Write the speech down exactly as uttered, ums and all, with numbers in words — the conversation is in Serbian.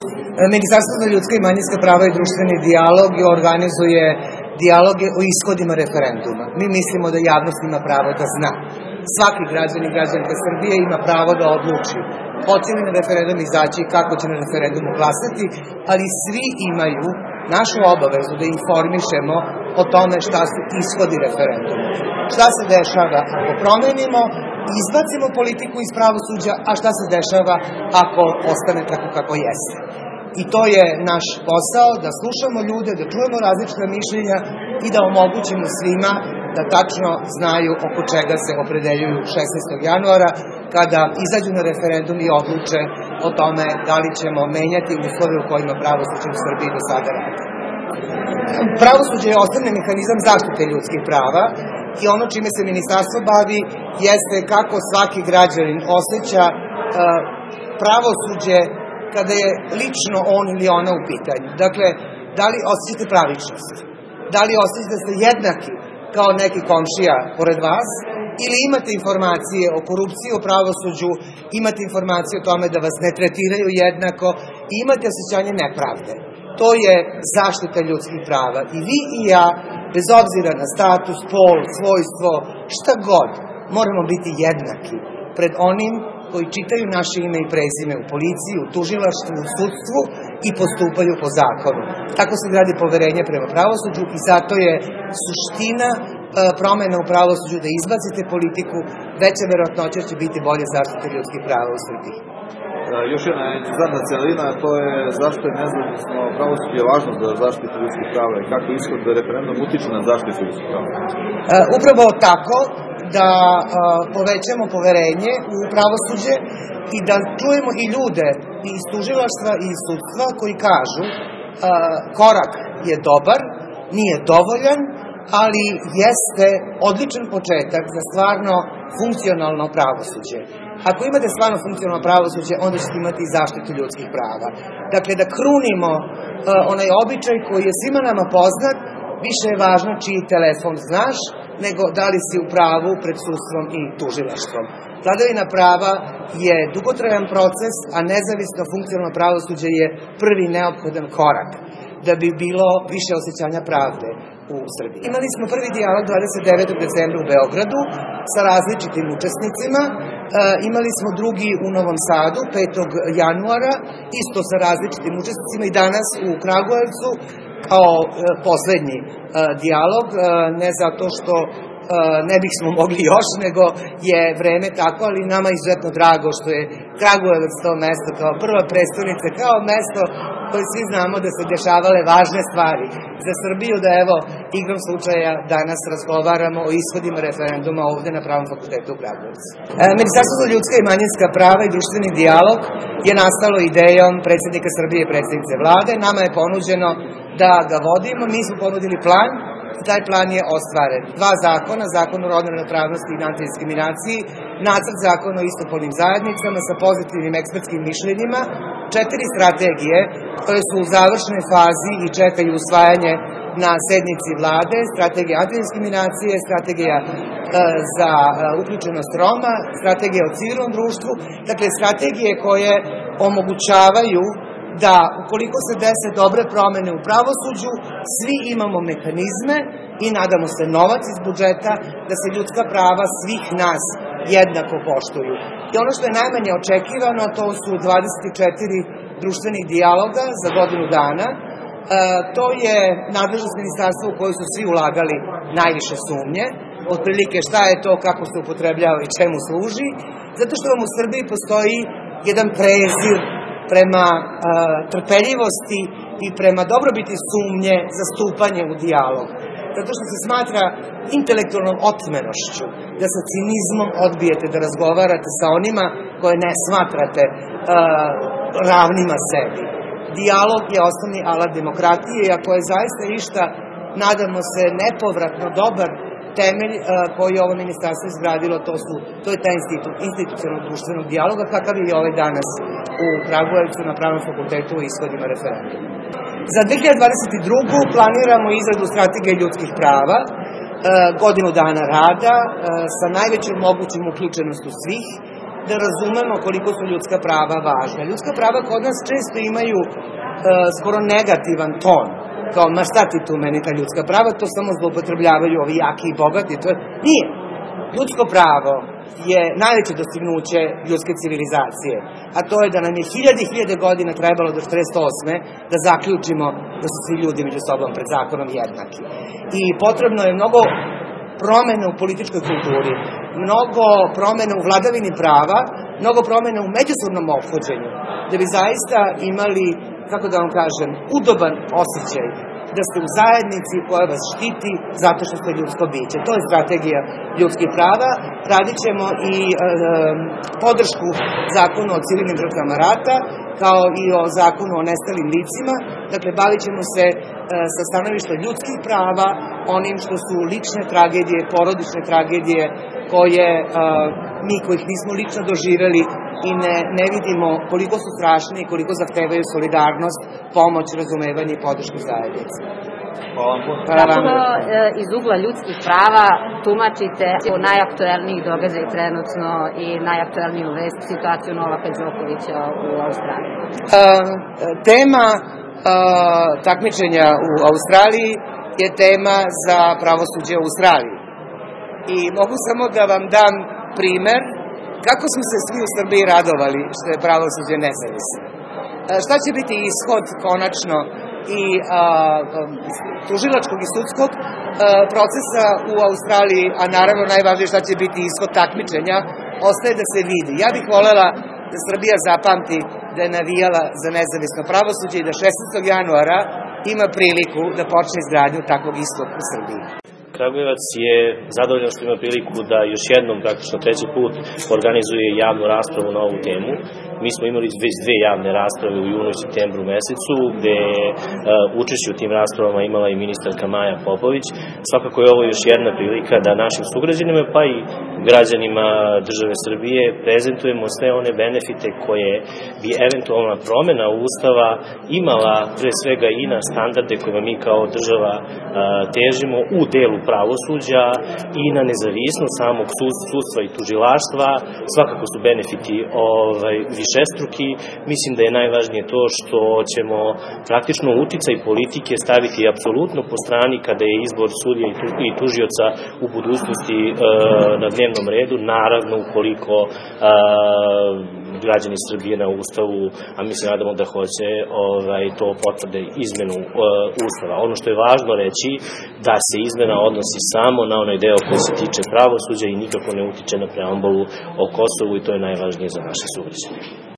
Ministarstvo za ljudska i manjinska prava i društveni dijalog organizuje dijaloge o ishodima referenduma. Mi mislimo da javnost ima pravo da zna. Svaki građan i građanka Srbije ima pravo da odluči hoće li na referendum izaći i kako će na referendumu glasati, ali svi imaju našu obavezu da informišemo o tome šta su ishodi referenduma. Šta se dešava ako promenimo, izbacimo politiku iz pravosuđa, a šta se dešava ako ostane tako kako jeste. I to je naš posao, da slušamo ljude, da čujemo različita mišljenja i da omogućimo svima da tačno znaju oko čega se opredeljuju šesnaestog januara, kada izađu na referendum i odluče o tome da li ćemo menjati uslove u kojima pravosuđe u Srbiji do sada radi. Pravosuđe je osnovni mehanizam zaštite ljudskih prava i ono čime se ministarstvo bavi jeste kako svaki građanin osjeća pravosuđe kada je lično on ili ona u pitanju. Dakle, da li osjećate pravičnost? Da li osjećate da ste jednaki kao neki komšija pored vas? Ili imate informacije o korupciji u pravosuđu, imate informacije o tome da vas ne tretiraju jednako i imate osjećanje nepravde? To je zaštita ljudskih prava. I vi i ja, bez obzira na status, pol, svojstvo, šta god, moramo biti jednaki pred onim koji čitaju naše ime i prezime u policiji, u tužilaštvu, u sudstvu i postupaju po zakonu. Tako se gradi poverenje prema pravosuđu i zato je suština promena u pravosuđu da izbacite politiku, veća verovatnoća će biti bolje zaštite ljudskih prava u Srbiji. Još jedna zadna celina, to je zašto je nezavisno pravosuđe važno za zaštitu ljudskih prava i kako ishod referendum utiče na zaštitu ljudskih prava? Upravo tako, da povećamo poverenje u pravosuđe i da čujemo i ljude iz tužilaštva i iz sudstva koji kažu korak je dobar, nije dovoljan, ali jeste odličan početak za stvarno funkcionalno pravosuđe. Ako imate stvarno funkcionalno pravosuđe, onda ćete imati i zaštitu ljudskih prava. Dakle, da krunimo onaj običaj koji je svima nama poznat, više je važno čiji telefon znaš, nego da li si u pravu pred sudstvom i tužilaštvom. Vladavina prava je dugotrajan proces, a nezavisno funkcionalno pravosuđe je prvi neophodan korak da bi bilo više osjećanja pravde u Srbiji. Imali smo prvi dijalog dvadeset devetog decembra u Beogradu sa različitim učesnicima, imali smo drugi u Novom Sadu petog januara, isto sa različitim učesnicima i danas u Kragujevcu kao poslednji dijalog, ne zato što ne bismo mogli još, nego je vreme tako, ali nama je izuzetno drago što je Kragujevac to mesto kao prva prestonica, kao mesto koje svi znamo da se dešavale važne stvari za Srbiju, da evo, igrom slučaja danas razgovaramo o ishodima referenduma ovde na Pravnom fakultetu u Kragujevcu. Ministarstvo za ljudska i manjinska prava i društveni dijalog je nastalo idejom predsednika Srbije i predsednice Vlade. Nama je ponuđeno da ga vodimo, mi smo ponudili plan, taj plan je ostvaren. Dva zakona, zakon o rodnoj ravnopravnosti i antidiskriminaciji, nacrt zakona o istopolnim zajednicama sa pozitivnim ekspertskim mišljenjima, četiri strategije koje su u završnoj fazi i čekaju usvajanje na sednici Vlade, strategija antidiskriminacije, strategija za uključenost Roma, strategija o civilnom društvu, dakle strategije koje omogućavaju da ukoliko se dese dobre promene u pravosuđu, svi imamo mehanizme i nadamo se novac iz budžeta da se ljudska prava svih nas jednako poštuju. I ono što je najmanje očekivano, to su dvadeset četiri društvenih dijaloga za godinu dana. To je nadležnost ministarstva u kojoj su svi ulagali najviše sumnje, otprilike šta je to, kako se upotrebljava i čemu služi, zato što vam u Srbiji postoji jedan prezir prema trpeljivosti i prema dobrobiti sumnje za stupanje u dijalog. Zato što se smatra intelektualnom otmenošću da sa cinizmom odbijete da razgovarate sa onima koje ne smatrate ravnima sebi. Dijalog je osnovni alat demokratije i ako je zaista išta, nadamo se, nepovratno dobar temelj koji je ovo ministarstvo izgradilo, to, su, to je taj institut institucionalnog društvenog dijaloga, kakav je ovaj danas u Kragujevcu na Pravnom fakultetu u ishodima referenduma. Za dve hiljade dvadeset drugu planiramo izradu strategije ljudskih prava, godinu dana rada sa najvećom mogućom uključenošću svih, da razumemo koliko su ljudska prava važna. Ljudska prava kod nas često imaju e, skoro negativan ton, kao, ma šta ti tu meni ta ljudska prava, to samo zloupotrebljavaju ovi jaki i bogati, to je, nije. Ljudsko pravo je najveće dostignuće ljudske civilizacije, a to je da nam je hiljade i hiljade godina trebalo do četrdeset osme da zaključimo da su svi ljudi među sobom pred zakonom jednaki. I potrebno je mnogo promene u političkoj kulturi, mnogo promene u vladavini prava, mnogo promene u međusobnom ophođenju, da bi zaista imali, kako da vam kažem, udoban osjećaj da ste u zajednici koja vas štiti zato što ste ljudsko biće. To je strategija ljudskih prava. Radit ćemo i e, podršku zakonu o civilnim žrtvama rata, kao i o zakonu o nestalim licima. Dakle, bavit ćemo se e, sa stanovišta ljudskih prava, onim što su lične tragedije, porodične tragedije, koje e, mi kojih nismo lično doživeli i ne, ne vidimo koliko su strašni i koliko zahtevaju solidarnost, pomoć, razumevanje i podršku zajednice. Hvala vam. Kako iz ugla ljudskih prava tumačite najaktuelnijih događaja trenutno i najaktuelniju vest situaciju Novaka Đokovića u Australiji? Uh, tema uh, takmičenja u Australiji je tema za pravosuđe u Australiji. I mogu samo da vam dam primer kako smo se svi u Srbiji radovali što je pravosuđe nezavisno. Šta će biti ishod konačno i a, a, tužilačkog i sudskog a, procesa u Australiji, a naravno najvažnije šta će biti ishod takmičenja, ostaje da se vidi. Ja bih volela da Srbija zapamti da je navijala za nezavisno pravosuđe i da šesnaestog januara ima priliku da počne izgradnju takvog istog u Srbiji. Kragujevac je zadovoljan što ima priliku da još jednom, praktično treći put, organizuje javnu raspravu na ovu temu. Mi smo imali već dve javne rasprave u junu i septembru mesecu, gde je učešće u tim raspravama imala i ministarka Maja Popović. Svakako je ovo još jedna prilika da našim sugrađanima, pa i građanima države Srbije, prezentujemo sve one benefite koje bi eventualna promena Ustava imala pre svega i na standarde koje mi kao država težimo u delu pravosuđa i na nezavisnost samog sudstva i tužilaštva. Svakako su benefiti ovaj, višestruki. Mislim da je najvažnije to što ćemo praktično uticaj politike staviti apsolutno po strani kada je izbor sudija i tužioca u budućnosti e, na dnevnom redu, naravno ukoliko e, građani Srbije na Ustavu, a mi se nadamo da hoće ovaj, to potvrde izmenu e, Ustava. Ono što je važno reći da se izmena odnosi samo na onaj deo koji se tiče pravosuđa i nikako ne utiče na preambulu o Kosovu i to je najvažnije za naše sugrađane.